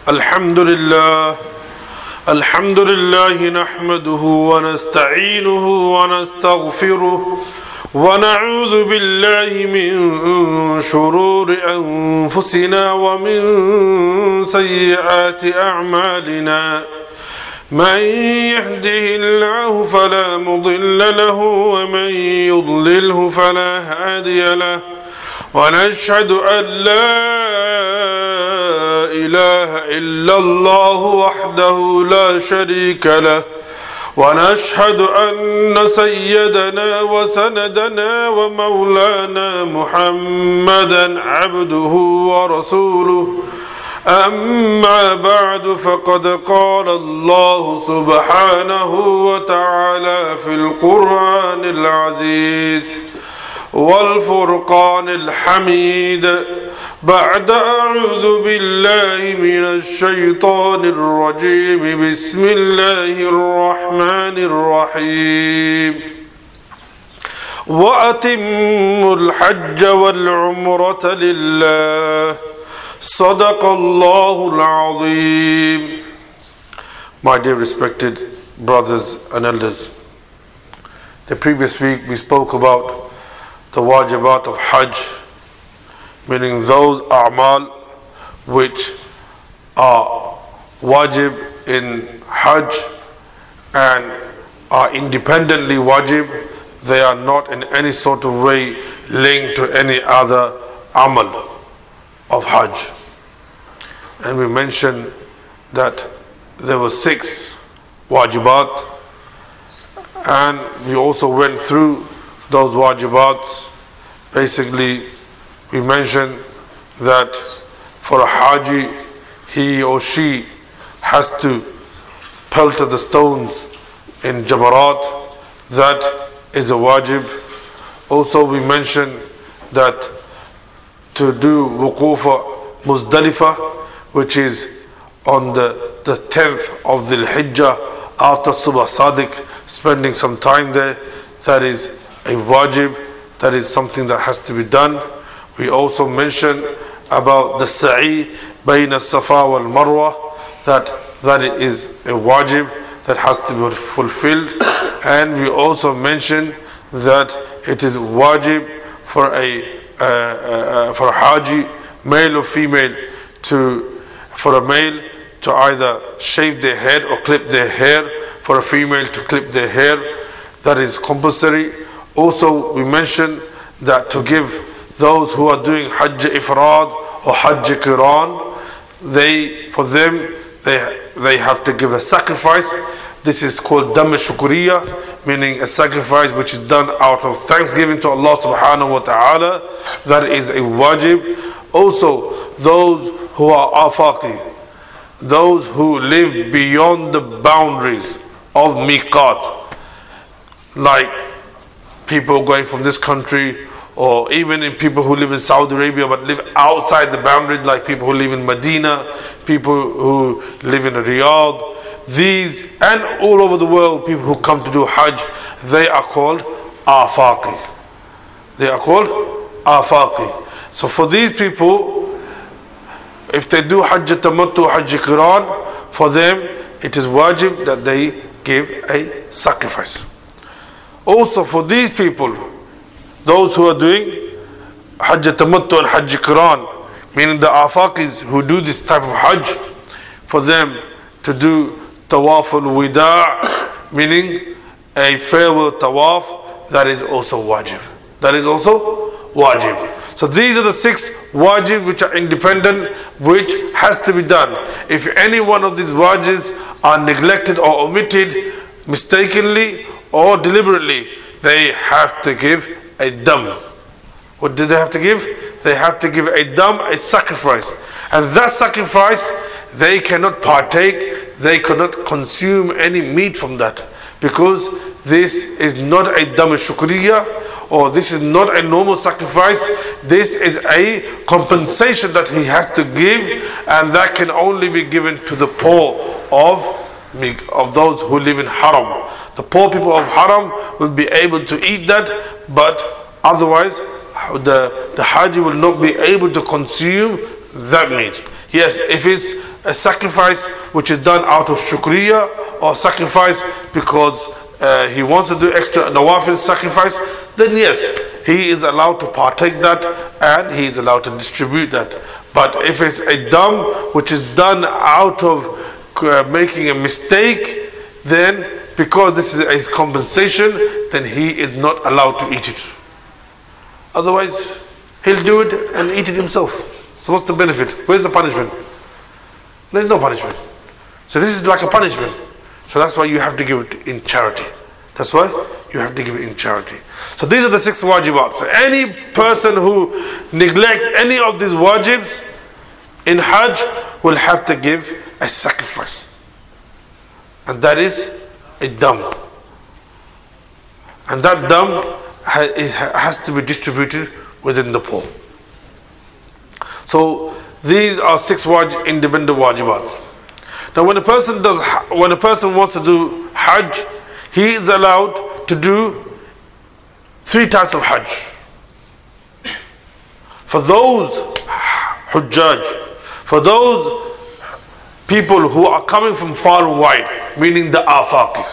الحمد لله نحمده ونستعينه ونستغفره ونعوذ بالله من شرور أنفسنا ومن سيئات أعمالنا من يهده الله فلا مضل له ومن يضلله فلا هادي له ونشهد أن لا إله إلا الله وحده لا شريك له ونشهد أن سيدنا وسندنا ومولانا محمدا عبده ورسوله أما بعد فقد قال الله سبحانه وتعالى في القرآن العزيز والفرقان الحميد بعد أعوذ بالله من الشيطان الرجيم بسم الله الرحمن الرحيم وأتموا الحج والعمرة لله صدق الله العظيم. My dear respected brothers and elders, the previous week we spoke about the wajibat of Hajj, meaning those a'mal which are wajib in Hajj and are independently wajib. They are not in any sort of way linked to any other amal of Hajj. And we mentioned that there were 6 wajibat, and we also went through those wajibats. Basically, we mentioned that for a haji, he or she has to pelt the stones in Jamarat. That is a wajib. Also, we mentioned that to do wuqufa Muzdalifah, which is on the 10th of Dhul Hijjah after Subh Sadiq, spending some time there, that is a wajib. That is something that has to be done. We also mentioned about the sa'i bayna Safa wal Marwa, that is a wajib that has to be fulfilled. And we also mentioned that it is wajib for a haji, male or female, for a male to either shave their head or clip their hair, for a female to clip their hair. That is compulsory. Also, we mentioned that to give those who are doing Hajj Ifrad or Hajj Qiran, they have to give a sacrifice. This is called Dam Shukriya, meaning a sacrifice which is done out of thanksgiving to Allah subhanahu wa ta'ala. That is a wajib. Also, those who are afaqi, those who live beyond the boundaries of miqat, like people going from this country, or even in people who live in Saudi Arabia but live outside the boundaries, like people who live in Medina, people who live in Riyadh, these and all over the world, people who come to do Hajj, they are called afaqi. They are called afaqi. So for these people, if they do Hajj Tamattu, Hajj Qiran, for them it is wajib that they give a sacrifice. Also for these people, those who are doing Hajj Tamattu and Hajj Qiran, meaning the afaqis who do this type of Hajj, for them to do Tawaf al-Wida', meaning a farewell tawaf, that is also wajib. That is also wajib. So these are the 6 wajib which are independent, which has to be done. If any one of these wajibs are neglected or omitted mistakenly or deliberately, they have to give a dam. What do they have to give? They have to give a dam, a sacrifice. And that sacrifice, they cannot partake, they cannot consume any meat from that, because this is not a dam shukriya, or this is not a normal sacrifice. This is a compensation that he has to give, and that can only be given to the poor of those who live in haram. The poor people of haram will be able to eat that, but otherwise the Haji will not be able to consume that meat. Yes, if it's a sacrifice which is done out of shukriya, or sacrifice because he wants to do extra nawafil sacrifice, then yes, he is allowed to partake that and he is allowed to distribute that. But if it's a dam which is done out of making a mistake, then because this is a compensation, then he is not allowed to eat it. Otherwise, he'll do it and eat it himself. So what's the benefit? Where's the punishment? There's no punishment. So this is like a punishment. So that's why you have to give it in charity. That's why you have to give it in charity. So these are the 6 wajibat. So any person who neglects any of these wajibs in Hajj will have to give a sacrifice. And that is a dam. And that dam has to be distributed within the poor. So these are 6 independent wajibats. Now when a person wants to do Hajj, he is allowed to do 3 types of Hajj. For those Hujjaj, for those people who are coming from far and wide, meaning the Afaqis,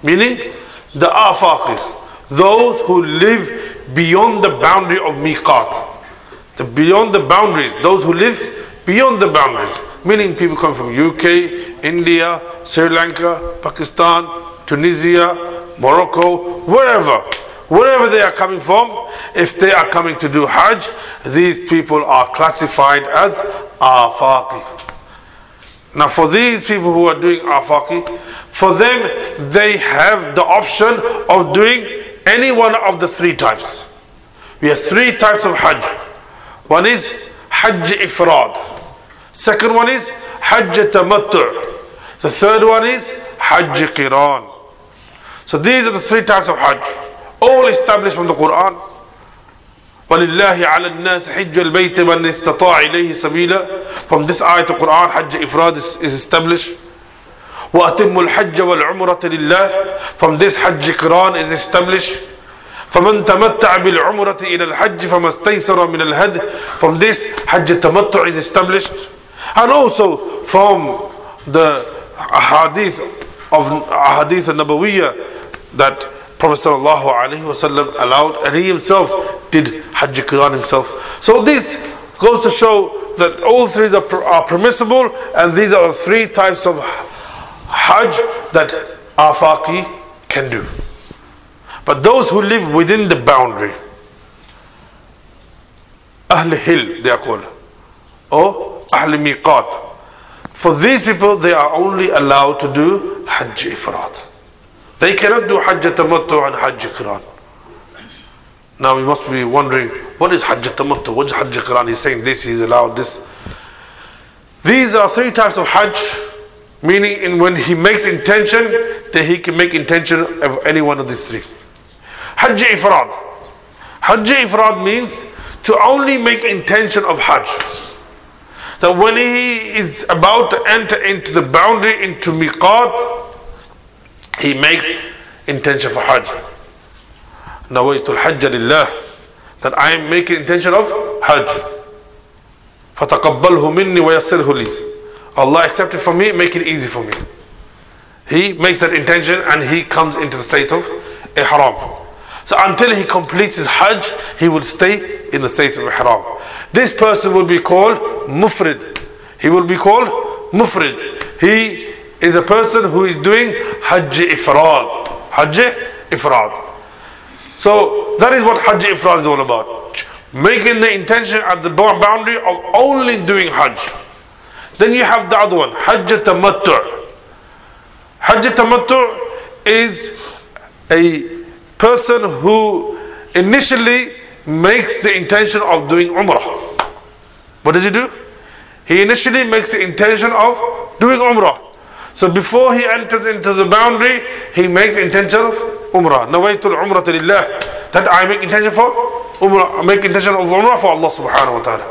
those who live beyond the boundary of Miqat, beyond the boundaries, those who live beyond the boundaries, meaning people come from UK, India, Sri Lanka, Pakistan, Tunisia, Morocco, wherever they are coming from. If they are coming to do Hajj, these people are classified as Afaqi. Now for these people who are doing Afaqi, for them they have the option of doing any one of the 3 types. We have 3 types of Hajj. One is Hajj Ifrad. Second one is Hajj Tamattu'. The third one is Hajj Qiran. So these are the 3 types of Hajj, all established from the Quran. وَلِلَّهِ عَلَى النَّاسِ حِجَّ الْبَيْتِ مَنْ اسْتَطَاعَ إِلَيْهِ سَبِيلًا. From this ayat of Quran, Hajj Ifrad is established. وَأَتِمُّ الْحَجَّ وَالْعُمْرَةَ لِلَّهِ. From this Hajj Qiran is established. فَمَنْ تَمَتَّعَ بِالْعُمْرَةِ إِلَى الْحَجِّ فَمَا اسْتَيْسَرَ مِنَ الْهَدْيِ. From this Hajj Tamattu' is established. And also from the ahadith al-Nabawiyya that Prophet sallallahu alaihi wasallam allowed, and he himself did Hajj Qiran himself. So this goes to show that all 3 are permissible, and these are the 3 types of Hajj that Afaqi can do. But those who live within the boundary, Ahl Hil they are called, or Ahl Miqat, for these people they are only allowed to do Hajj Ifrad. They cannot do Hajj Tamattu' and Hajj Qiran. Now we must be wondering, what is Hajj Tamattu'? What is Hajj Qiran? He's saying this, he's allowed this. These are 3 types of Hajj, meaning when he makes intention, then he can make intention of any one of these 3. Hajj Ifrad. Hajj Ifrad means to only make intention of Hajj. That when he is about to enter into the boundary, into Miqat, he makes intention for Hajj. Nawaitul Hajj lillah, that I am making intention of Hajj. فَتَقَبَّلْهُ مِنِّي وَيَسِّرْهُ لِي. Allah accept it from me, make it easy for me. He makes that intention and he comes into the state of Ihram. So until he completes his Hajj, he will stay in the state of Ihram. This person will be called Mufrid. He will be called Mufrid. He is a person who is doing Hajj Ifrad. Hajj Ifrad. So that is what Hajj Ifrad is all about. Making the intention at the boundary of only doing Hajj. Then you have the other one, Hajj Tamattu'. Hajj Tamattu' is a person who initially makes the intention of doing Umrah. What does he do? He initially makes the intention of doing Umrah. So before he enters into the boundary, he makes intention of Umrah. Nawaitul Umrata lillah. That I make intention for Umrah. I make intention of Umrah for Allah subhanahu wa ta'ala.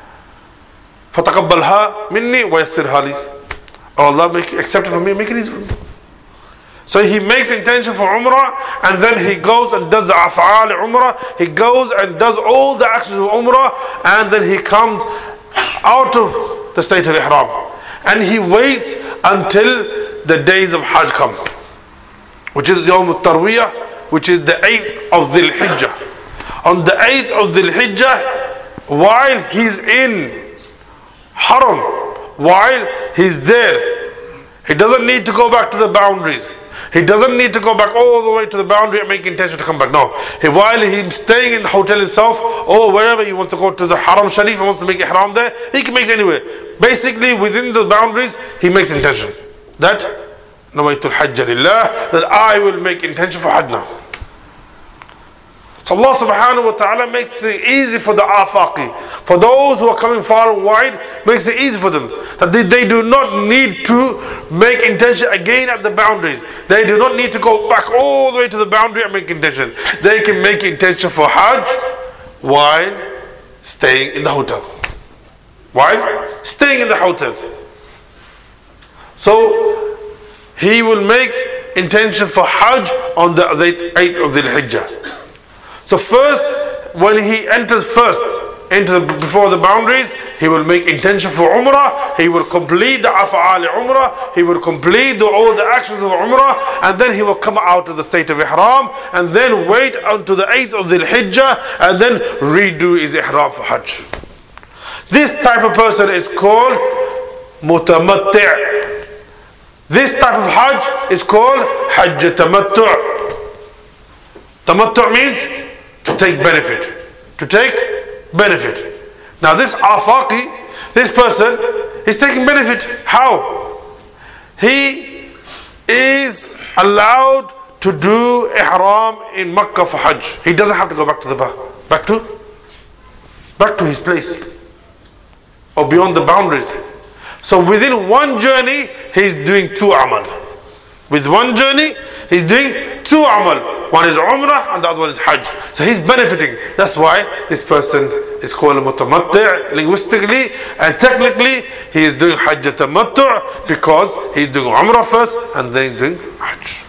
فَتَقَبَّلْهَا مِنِّي وَيَسِّرْهَا لِي. Oh Allah, accept it from me, make it easy for me. So he makes intention for Umrah, and then he goes and does the af'al Umrah. He goes and does all the actions of Umrah, and then he comes out of the state of Ihram. and he waits until the days of Hajj come, which is Yawm al-Tarwiyah, which is the 8th of Dhul Hijjah. On the 8th of Dhul Hijjah, while he's in Haram, while he's there, he doesn't need to go back to the boundaries. He doesn't need to go back all the way to the boundary and make intention to come back. No. While he's staying in the hotel himself, or wherever he wants to go to the Haram Sharif, he wants to make ihram there, he can make it anywhere. Basically, within the boundaries, he makes intention. That, nawaitul hajja lillah, that I will make intention for Hajj now. So Allah subhanahu wa ta'ala makes it easy for the afaqi, for those who are coming far and wide, makes it easy for them. That they do not need to make intention again at the boundaries. They do not need to go back all the way to the boundary and make intention. They can make intention for Hajj while staying in the hotel. While staying in the hotel. So he will make intention for Hajj on the 8th of Dhul Hijjah. So first, when he enters before the boundaries, he will make intention for Umrah, he will complete the af'al Umrah, he will complete all the actions of Umrah, and then he will come out of the state of Ihram, and then wait until the 8th of Dhul Hijjah, and then redo his Ihram for Hajj. This type of person is called Mutamatti'. This type of Hajj is called Hajj Tamattu'. Tamattu' means to take benefit. To take benefit. Now this afaqi, this person, is taking benefit. How? He is allowed to do ihram in Makkah for Hajj. He doesn't have to go back to his place or beyond the boundaries. So within one journey, he's doing 2 amal. With one journey, he's doing 2 amal. One is Umrah and the other one is Hajj. So he's benefiting. That's why this person is called Mutamatti' linguistically, and technically he is doing Hajj Tamattu' because he's doing Umrah first and then he's doing Hajj.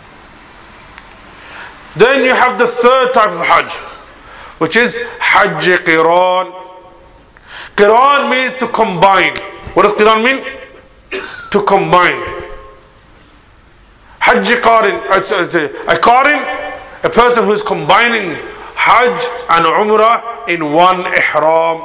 Then you have the third type of Hajj, which is Hajj Qiran. Qiran means to combine. What does Qiran mean? To combine. Hajj Qarin, a Qarin, a person who is combining Hajj and Umrah in one ihram.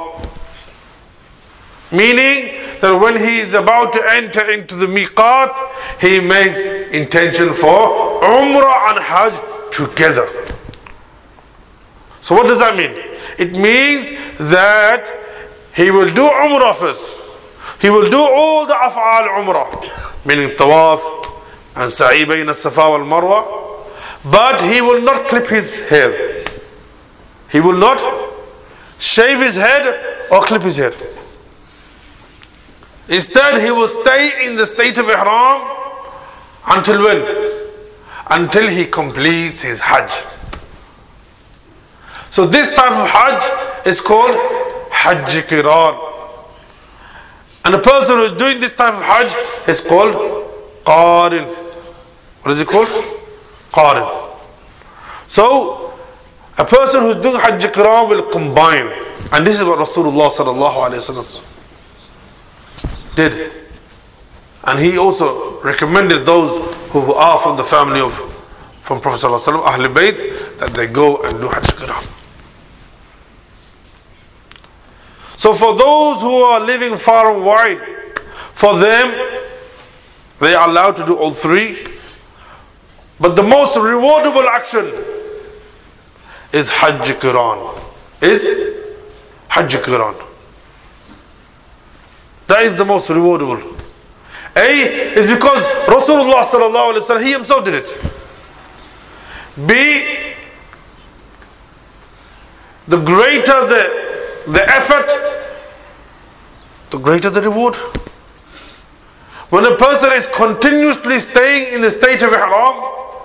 Meaning that when he is about to enter into the miqat, he makes intention for Umrah and Hajj together. So what does that mean? It means that he will do Umrah first. He will do all the af'al Umrah, meaning tawaf and sa'i bayna as-safa wal marwa, but he will not clip his hair. He will not shave his head or clip his hair. Instead, he will stay in the state of ihram until when? Until he completes his Hajj. So this type of Hajj is called Hajj Qiran. And the person who is doing this type of Hajj is called Qarin. What is it called? Qarin. So a person who is doing Hajj Qiran will combine. And this is what Rasulullah sallallahu alayhi wa sallam did. And he also recommended those who are from the family from Prophet sallallahu alayhi wa sallam, Ahlul Bayt, that they go and do Hajj Qiran. So for those who are living far and wide, for them, they are allowed to do all 3. But the most rewardable action is Hajj Qiran. Is Hajj Qiran. That is the most rewardable. A is because Rasulullah sallallahu alaihi wasallam, he himself did it. B, the greater the effort, the greater the reward. When a person is continuously staying in the state of ihram,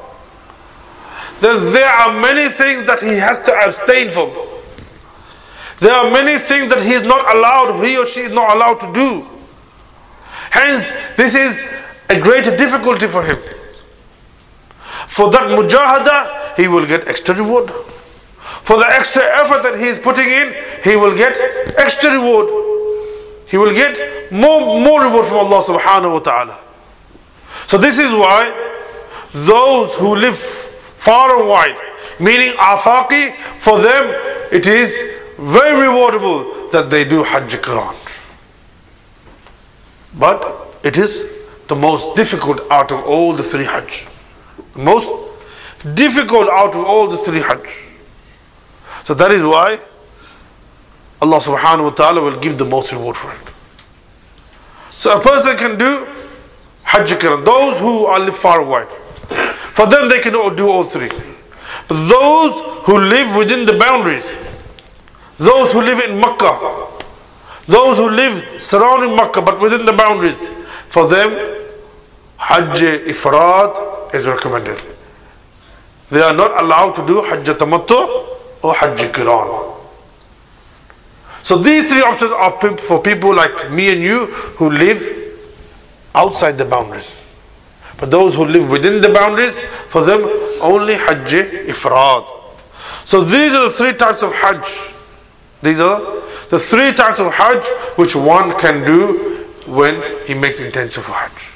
then there are many things that he has to abstain from. There are many things that he is not allowed, he or she is not allowed to do. Hence, this is a greater difficulty for him. For that mujahada, he will get extra reward. For the extra effort that he is putting in, he will get extra reward. He will get more reward from Allah subhanahu wa ta'ala. So this is why those who live far and wide, meaning afaqi, for them it is very rewardable that they do Hajj Qiran. But it is the most difficult out of all the three Hajj. The most difficult out of all the three Hajj. So that is why Allah subhanahu wa ta'ala will give the most reward for it. So a person can do Hajj Qiran. Those who are live far away, for them they can do all three. But those who live within the boundaries, those who live in Makkah, those who live surrounding Makkah but within the boundaries, for them Hajj Ifrad is recommended. They are not allowed to do Hajj Tamattu or Hajj Qiran. So these three options are for people like me and you who live outside the boundaries. But those who live within the boundaries, for them only Hajj Ifrad. So these are the three types of Hajj. These are the three types of Hajj which one can do when he makes intention for Hajj.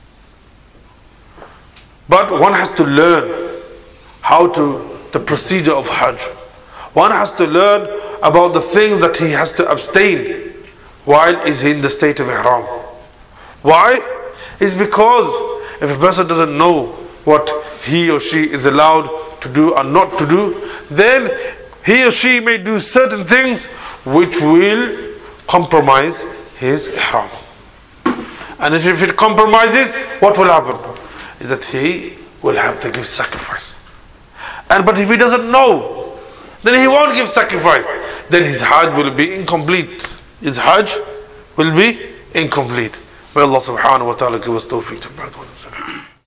But one has to learn the procedure of Hajj. One has to learn about the things that he has to abstain while is he in the state of Ihram. Why? It's because if a person doesn't know what he or she is allowed to do or not to do, then he or she may do certain things which will compromise his Ihram. And if it compromises, what will happen? Is that he will have to give sacrifice. But if he doesn't know, then he won't give sacrifice. Then his Hajj will be incomplete. His Hajj will be incomplete. May Allah subhanahu wa ta'ala give us tawfiq to